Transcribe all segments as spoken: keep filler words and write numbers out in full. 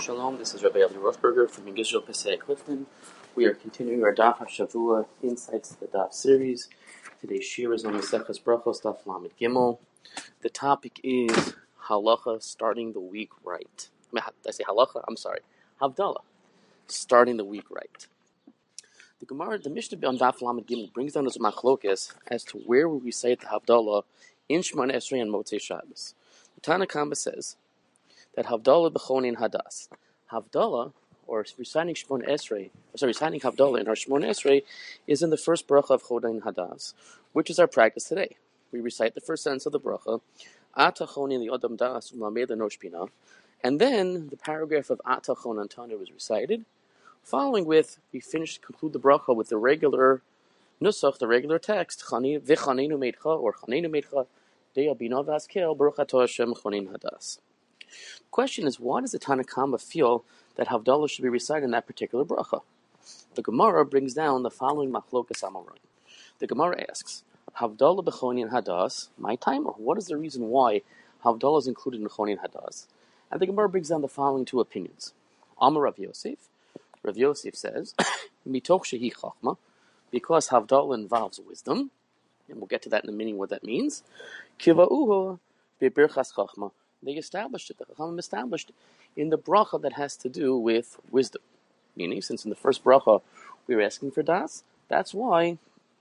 Shalom, this is Rabbi Eli Rothberger from Yisrael Pesach Clifton. We are continuing our Daf HaShavua Insights to the Daf series. Today's shir is on Maseches Brachos Daf Lamed Gimel. The topic is Halacha, starting the week right. Did I say Halacha? I'm sorry. Havdalah, starting the week right. The Gemara, the Mishnah on Daf Lamed Gimel brings down as machlokes as to where we recite the Havdalah in Shemona Esrei and Motzei Shabbos. The Tanna Kama says that Havdalah b'chonin hadas. Havdalah, or reciting Shemona Esrei, sorry, reciting Havdalah in our Shemona Esrei, is in the first bracha of Chonin Hadas, which is our practice today. We recite the first sentence of the bracha, Ata chonin li Adam das u'lamed l'nosh bina, and then the paragraph of Ata chonan Tana was recited, following with, we finish, conclude the bracha with the regular nusach, the regular text, V'chanenu meidcha, or Chanenu meidcha, De'al bina v'askel, Baruch atah Hashem chonin hadas. Question is, why does the Tanna Kama feel that Havdalah should be recited in that particular bracha? The Gemara brings down the following machlokas amoraim. The Gemara asks, Havdalah b'chonin hadas, my timer. What is the reason why Havdalah is included in chonin hadas? And the Gemara brings down the following two opinions. Amar Rav Yosef. Rav Yosef says, mitoch shehi chachma, because Havdalah involves wisdom, and we'll get to that in a minute what that means. Kiva'uhu b'birchas chachma. They established it, the Chachamim established in the bracha that has to do with wisdom. Meaning, since in the first bracha we were asking for das, that's why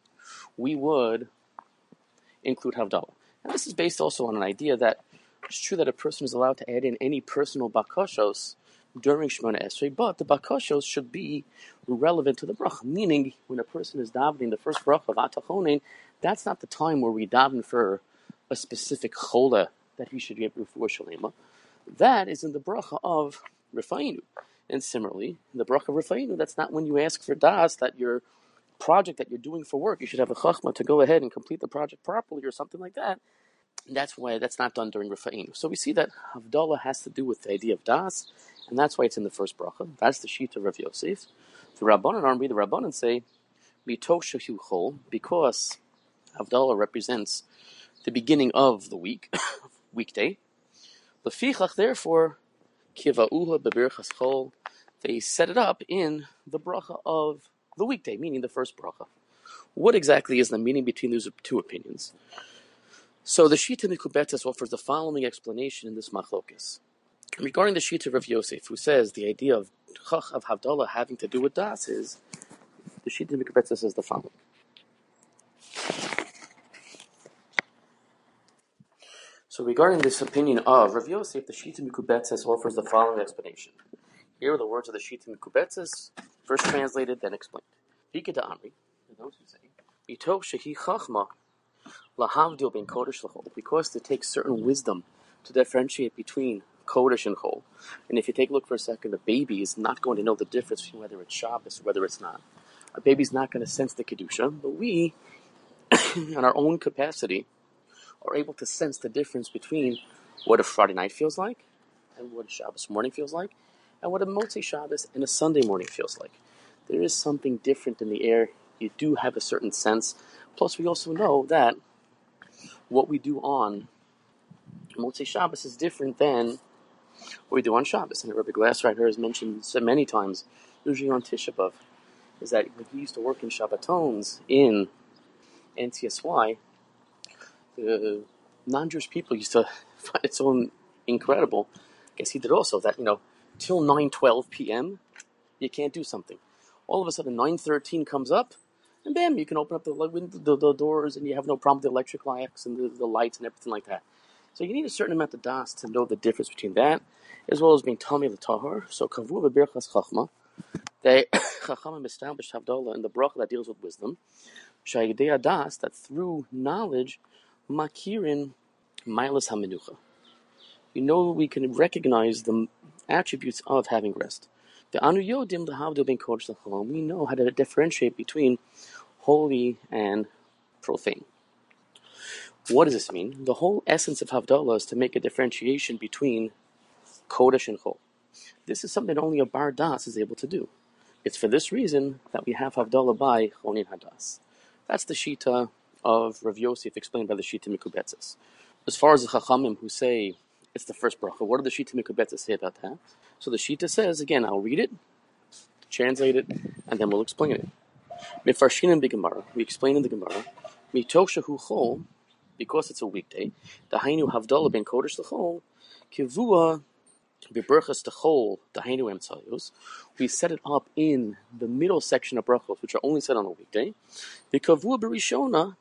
we would include Havdalah. And this is based also on an idea that it's true that a person is allowed to add in any personal bakashos during Shemona Esrei, but the bakashos should be relevant to the bracha. Meaning, when a person is davening the first bracha of Ata chonin, that's not the time where we daven for a specific chola that he should get before Shalema. That is in the bracha of Rifa'inu. And similarly, in the bracha of Rifa'inu, that's not when you ask for das, that your project that you're doing for work, you should have a chachma to go ahead and complete the project properly or something like that. And that's why that's not done during Rifa'inu. So we see that Havdalah has to do with the idea of das, and that's why it's in the first bracha. That's the sheet of Rav Yosef. The Rabbanan Armi, the Rabbanan say, Mitoch shehu chol, because Havdalah represents the beginning of the week, weekday. Lefichach, therefore, kiva'uha bebirchas chol, they set it up in the bracha of the weekday, meaning the first bracha. What exactly is the meaning between those two opinions? So the Shita Mikubetzes offers the following explanation in this machlokes. Regarding the Shita of Rav Yosef, who says the idea of chach of Havdalah having to do with das is, the Shita Mikubetzes says the following. So regarding this opinion of Rav Yosef, the Shita Mikubetzes offers the following explanation. Here are the words of the Shita Mikubetzes, first translated, then explained. Vika da Amri, those who say, Mitoch shehi chachma lahavdil ben kodesh l'chol, because it takes certain wisdom to differentiate between kodesh and chol. And if you take a look for a second, a baby is not going to know the difference between whether it's Shabbos or whether it's not. A baby's not going to sense the kedusha, but we, in our own capacity, are able to sense the difference between what a Friday night feels like and what a Shabbos morning feels like and what a Motzei Shabbos and a Sunday morning feels like. There is something different in the air. You do have a certain sense. Plus, we also know that what we do on Motzei Shabbos is different than what we do on Shabbos. And Rabbi Glasswriter has mentioned so many times, usually on Tisha B'Av, is that when he used to work in Shabbatons in N C S Y, the non-Jewish people used to find it so incredible. I guess he did also that, you know, till nine twelve p.m., you can't do something. All of a sudden, nine thirteen comes up, and bam, you can open up the, the, the doors, and you have no problem with the electric lights and the, the lights and everything like that. So you need a certain amount of das to know the difference between that, as well as being Tamei l'Tahor. So kavu b'birchas chachma, they Chachamim established Havdalah in the bracha that deals with wisdom. Shayidei das, that through knowledge, makirin milas hamenucha. You know, we can recognize the attributes of having rest. The anu yodim lehavdil ben kodesh l'chol. We know how to differentiate between holy and profane. What does this mean? The whole essence of Havdalah is to make a differentiation between kodesh and chol. This is something that only a bar das is able to do. It's for this reason that we have Havdalah by chonin hadas. That's the shita of Rav Yosef explained by the Shita Mikubetzes. As far as the Chachamim who say It's the first bracha. What did the Shita Mikubetza say about that? So the Shita says, again, I'll read it, translate it, and then we'll explain it. Mefarshinim b'Gemara. We explain in the Gemara. Mitoch shehu chol, because it's a weekday. Dahainu havdalah ben kodesh l'chol, kivua b'berachas t'chol dahainu emtzayos. We set it up in the middle section of brachos, which are only said on a weekday. V'kavua b'rishona,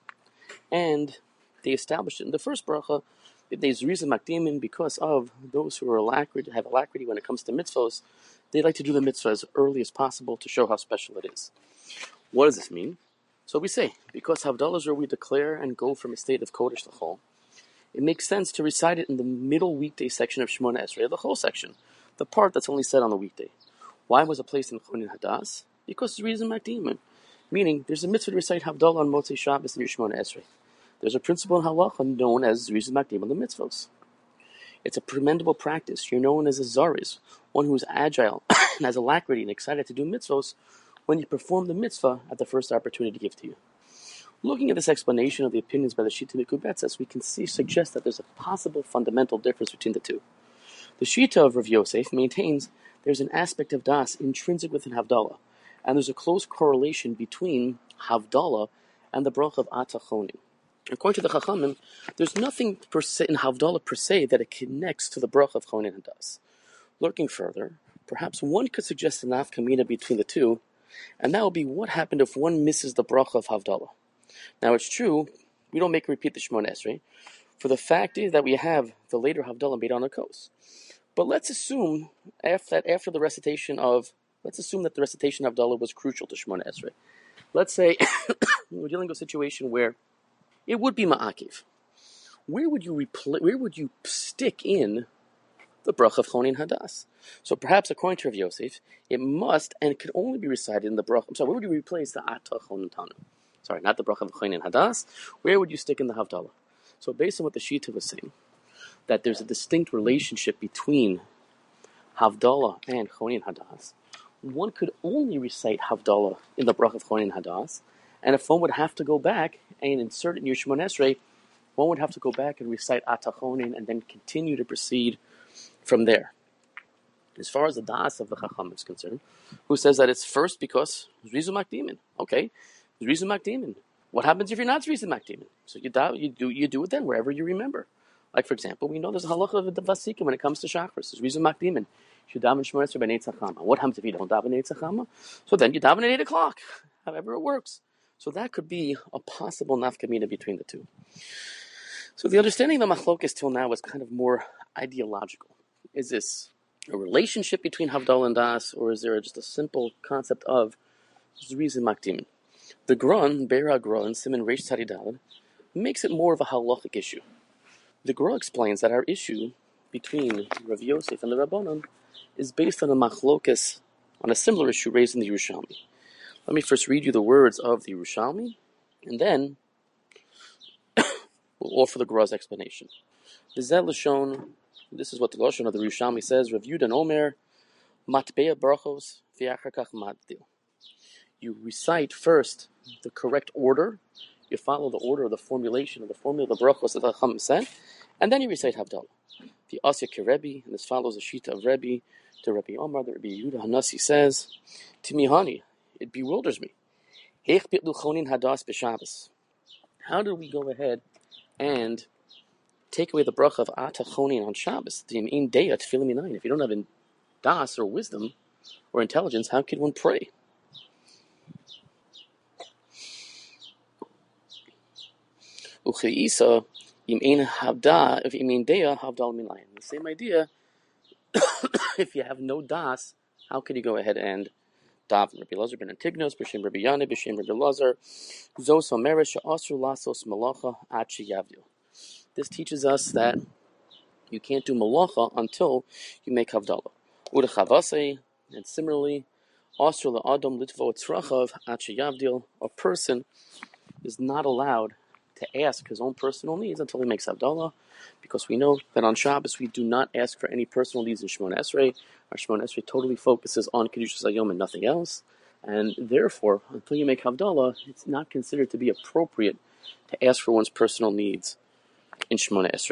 and they established it in the first bracha. There's reason makdimin, because of those who are alacrity, have alacrity when it comes to mitzvos. They like to do the mitzvah as early as possible to show how special it is. What does this mean? So we say, because Havdalah is where we declare and go from a state of Kodesh L'chol, it makes sense to recite it in the middle weekday section of Shemona Esrei, the whole section, the part that's only said on the weekday. Why was it placed in Chonin Hadas? Because it's reason makdimin, meaning there's a mitzvah to recite Havdalah on Motzei Shabbos in your Shemona Esrei. There's a principle in halacha known as reason makdim on the mitzvos. It's a commendable practice. You're known as a zariz, one who is agile and has alacrity and excited to do mitzvos when you perform the mitzvah at the first opportunity given to you. Looking at this explanation of the opinions by the Shita Mikubetzes, we can see suggest that there's a possible fundamental difference between the two. The Shita of Rav Yosef maintains there's an aspect of das intrinsic within Havdalah, and there's a close correlation between Havdalah and the bracha of Atachonim. According to the Chachamim, there's nothing per se in Havdalah per se that it connects to the bracha of Chonin Hadas. Looking further, perhaps one could suggest a nafkamina between the two, and that would be what happened if one misses the bracha of Havdalah. Now it's true, we don't make repeat the Shemona Esrei, for the fact is that we have the later Havdalah made on a kos. But let's assume after that after the recitation of, let's assume that the recitation of Havdalah was crucial to Shemona Esrei. Let's say we're dealing with a situation where it would be ma'akiv. Where would you repl- Where would you stick in the bracha of Chonin Hadas? So perhaps according to Rav Yosef, it must and it could only be recited in the bracha. I'm sorry, where would you replace the Atah Chonin Tanu? Sorry, not the bracha of Chonin Hadas. Where would you stick in the Havdalah? So based on what the Shita was saying, that there's a distinct relationship between Havdalah and Chonin Hadas, one could only recite Havdalah in the bracha of Chonin Hadas, and if one would have to go back and insert it in your Shemona Esrei, one would have to go back and recite Atachonin and then continue to proceed from there. As far as the das of the Chacham is concerned, who says that it's first because Zrizu Makdimin. Okay, Zrizu Makdimin. What happens if you're not Zrizu Makdimin? So you do, you do you do it then wherever you remember. Like for example, we know there's a halacha of the Vasikim when it comes to Shachris. There's Zrizu Makdimin. You daven Shemona Esrei by Neitzach Chama. What happens if you don't daven Neitzach Chama? So then you daven at eight o'clock. However it works. So that could be a possible nafkamina between the two. So the understanding of the machlokes till now was kind of more ideological. Is this a relationship between Havdalah and Das, or is there just a simple concept of Zrizu Makdim? The Gran, Beira Gran, Siman Reish Tzadidalad, makes it more of a halachic issue. The Gra explains that our issue between Rav Yosef and the Rabbanon is based on a machlokes, on a similar issue raised in the Yerushalmi. Let me first read you the words of the Yerushalmi, and then we'll offer the Gra's explanation. This is what the Lashon of the Yerushalmi says, Rav Yudan Omer, Matbeya Brachos, V'yachakach Maddil. You recite first the correct order, you follow the order of the formulation of the formula of the Brachos that the Chacham said, and then you recite Havdalah. The Asya Kerebi, and this follows the Shita of Rebbe, to Rebbe Omar, the Rebbe Yehuda Hanasi says, Timihani, it bewilders me. How do we go ahead and take away the bracha of Atachonin on Shabbos? If you don't have das or wisdom or intelligence, how could one pray? The same idea, if you have no das, how can you go ahead and daven? Rabbi Lazar ben Antignos, b'shem Rabbi Yanai, b'shem Rabbi Lazar, Zos Omeres she'asur lasos malacha ad sheyavdil. This teaches us that you can't do malacha until you make havdalah. Udechavasei, and similarly, asur la'adam litvo tzrachav ad sheyavdil. A person is not allowed to ask his own personal needs until he makes havdalah, because we know that on Shabbos we do not ask for any personal needs in Shemona Esrei. Our Shemona Esrei totally focuses on Kedushas Hayom and nothing else, and therefore, until you make havdalah, it's not considered to be appropriate to ask for one's personal needs in Shemona Esrei.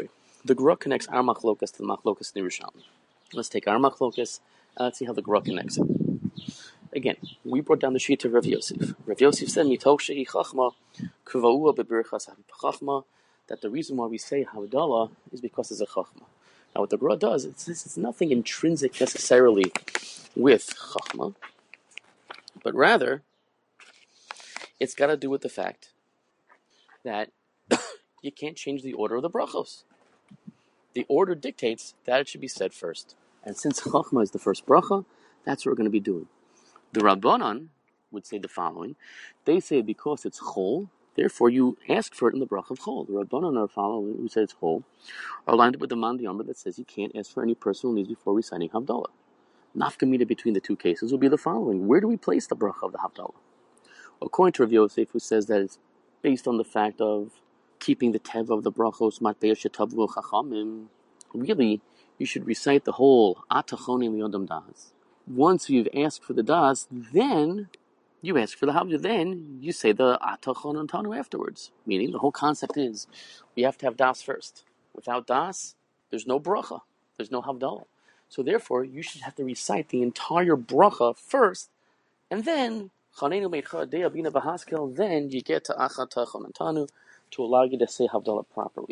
The Gra connects our machlokas to the machlokas in Yerushalmi. Let's take our machlokas and let's see how the Gra connects it. Again, we brought down the sheet of Rav Yosef. Rav Yosef said, "Mitoch shehi chachma, kuva'ua bebirchas chachma," that the reason why we say Havdalah is because it's a chachma. Now, what the Gra does, it's, it's nothing intrinsic necessarily with chachma, but rather, it's got to do with the fact that you can't change the order of the brachos. The order dictates that it should be said first. And since chachma is the first bracha, that's what we're going to be doing. The Rabbanan would say the following. They say because it's chol, therefore you ask for it in the bracha of chol. The Rabbanan are following, who say it's chol, are lined up with the Mandi Amr that says you can't ask for any personal needs before reciting Havdalah. Nafkamina between the two cases will be the following. Where do we place the bracha of the Havdalah? According to Rav Yosef, who says that it's based on the fact of keeping the tev of the brachos, matbeya shetavu chachamim, really, you should recite the whole atachonim yodam das. Once you've asked for the das, then you ask for the havdalah. Then you say the atachon antanu afterwards. Meaning, the whole concept is we have to have das first. Without das, there's no bracha. There's no havdalah. So therefore, you should have to recite the entire bracha first, and then chanenu meitcha deya bina bahaskel. Then you get to achat tachon antanu to allow you to say havdalah properly.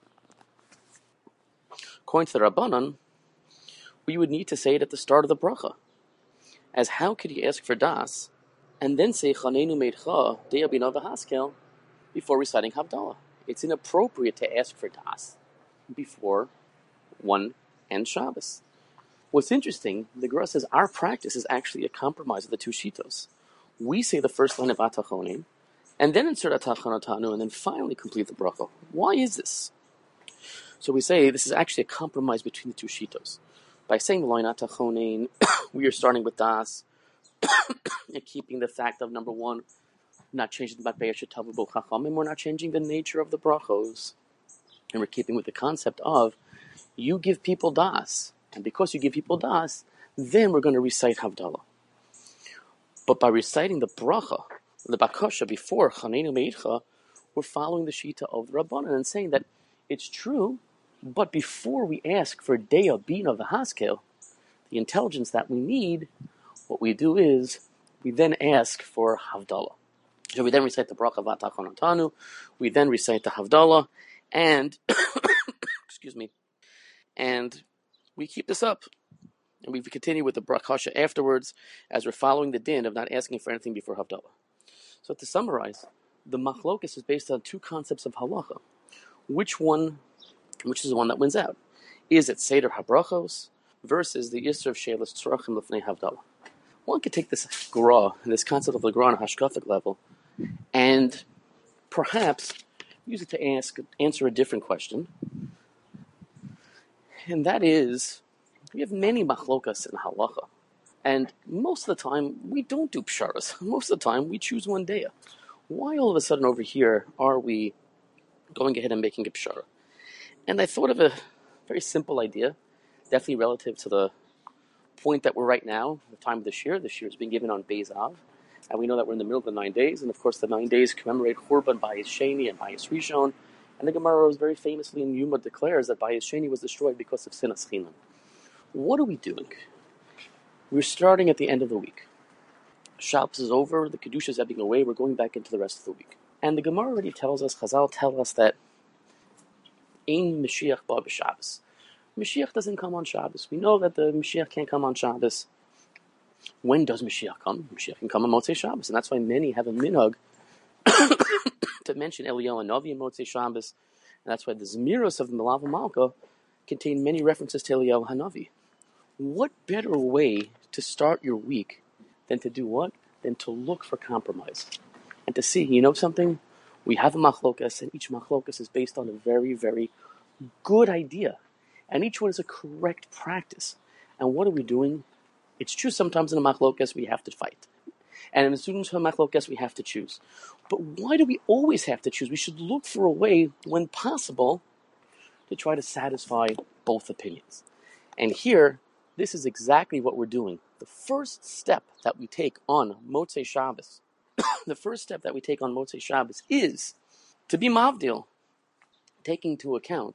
According to the Rabbanan, we would need to say it at the start of the bracha. As how could you ask for das and then say chanenu meitcha deya bina bahaskel before reciting havdalah? It's inappropriate to ask for das before one ends Shabbos. What's interesting, the Gra says our practice is actually a compromise of the two shitos. We say the first line of atachonim, and then insert atachon atanu, and then finally complete the bracha. Why is this? So we say this is actually a compromise between the two shitos. By saying the line atachonim, we are starting with das, and keeping the fact of number one, not changing the matbeya shetavu bo chachamim, we're not changing the nature of the brachos, and we're keeping with the concept of you give people das. And because you give people das, then we're going to recite Havdalah. But by reciting the bracha, the bakasha before chanenu meitcha, we're following the shita of the Rabbanan and saying that it's true, but before we ask for deya bina v'haskel, the intelligence that we need, what we do is we then ask for Havdalah. So we then recite the bracha v'atachon antanu, we then recite the Havdalah, and excuse me, and we keep this up, and we continue with the brakasha afterwards as we're following the din of not asking for anything before Havdalah. So to summarize, the machlokas is based on two concepts of halacha. Which one, which is the one that wins out? Is it Seder HaBrachos versus the Yisr of Shelas Tzrachim Lefnei Havdalah? One could take this Gra, this concept of the Gra on a hashkafic level, and perhaps use it to ask, answer a different question. And that is, we have many machlokas in halacha. And most of the time, we don't do psharas. Most of the time, we choose one day. Why all of a sudden over here are we going ahead and making a pshara? And I thought of a very simple idea, definitely relative to the point that we're right now, the time of this year. This year has been given on Beis Av. And we know that we're in the middle of the nine days. And of course, the nine days commemorate Churban, Bayis Sheni, and Bayis Rishon. And the Gemara was very famously in Yuma declares that Bayis Sheni was destroyed because of Sinas Chinam. What are we doing? We're starting at the end of the week. Shabbos is over, the Kedusha is ebbing away, we're going back into the rest of the week. And the Gemara already tells us, Chazal tell us that Ein Mashiach ba b'Shabbos. Mashiach doesn't come on Shabbos. We know that the Mashiach can't come on Shabbos. When does Mashiach come? Mashiach can come on Motzei Shabbos, and that's why many have a minhag to mention Eliyahu Hanavi in Motzei Shabbos, and that's why the Zemiros of the Melav Malka contain many references to Eliyahu Hanavi. What better way to start your week than to do what? Than to look for compromise. And to see, you know something? We have a machlokas, and each machlokas is based on a very, very good idea. And each one is a correct practice. And what are we doing? It's true sometimes in a machlokas we have to fight. And in the students of machlokas we have to choose. But why do we always have to choose? We should look for a way, when possible, to try to satisfy both opinions. And here, this is exactly what we're doing. The first step that we take on Motzei Shabbos, the first step that we take on Motzei Shabbos is to be mavdil, taking into account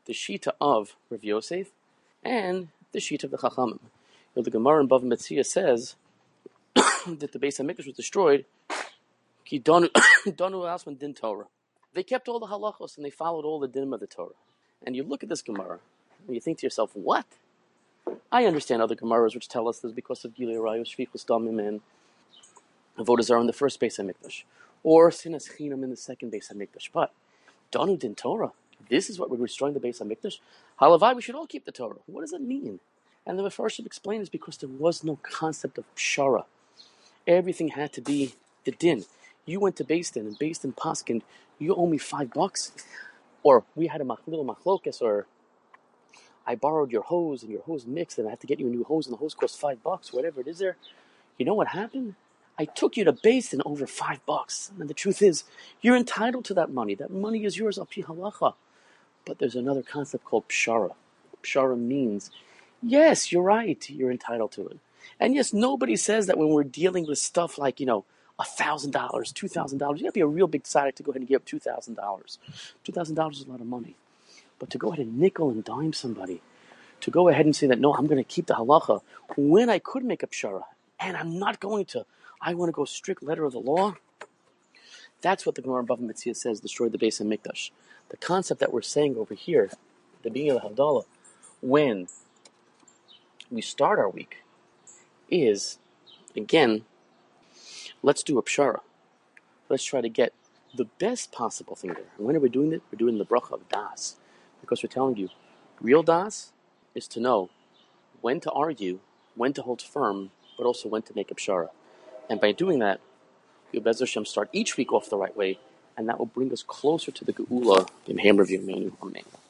the Shita of Rav Yosef and the Shita of the Chachamim. You know, the Gemara in Bava Metzia says that the Beis HaMikdash was destroyed. Ki donu asman din Torah. They kept all the halachos and they followed all the dinim of the Torah. And you look at this Gemara and you think to yourself, what? I understand other Gemaras which tell us this because of Gilei Arayos, Shfichus Damim, and Avodah Zarah in the first Beis HaMikdash, or Sinas Chinam in the second Beis HaMikdash. But Donu din Torah, this is what we're destroying the Beis HaMikdash. Halavai, we should all keep the Torah. What does that mean? And the Mefarshim explain is because there was no concept of pshara. Everything had to be the din. You went to Beis Din, and Beis Din Paskin, you owe me five bucks. Or we had a little machlokes, or I borrowed your hose, and your hose mixed, and I have to get you a new hose, and the hose costs five bucks, whatever it is there. You know what happened? I took you to Beis Din over five bucks. And the truth is, you're entitled to that money. That money is yours, al pi halacha. But there's another concept called pshara. Pshara means, yes, you're right, you're entitled to it. And yes, nobody says that when we're dealing with stuff like, you know, one thousand dollars, two thousand dollars, you have to be a real big tzaddik to go ahead and give up two thousand dollars. two thousand dollars is a lot of money. But to go ahead and nickel and dime somebody, to go ahead and say that, no, I'm going to keep the halacha, when I could make a pshara, and I'm not going to, I want to go strict letter of the law, that's what the Gemara Bava Metzia says, destroyed the Beis HaMikdash. The concept that we're saying over here, the beginning of the Havdalah, when we start our week, is, again, let's do a pshara. Let's try to get the best possible thing there. And when are we doing it? We're doing the bracha of das. Because we're telling you, real das is to know when to argue, when to hold firm, but also when to make a pshara. And by doing that, we'll Be'ez Hashem start each week off the right way, and that will bring us closer to the Geula in Ham Review Menu. Amen.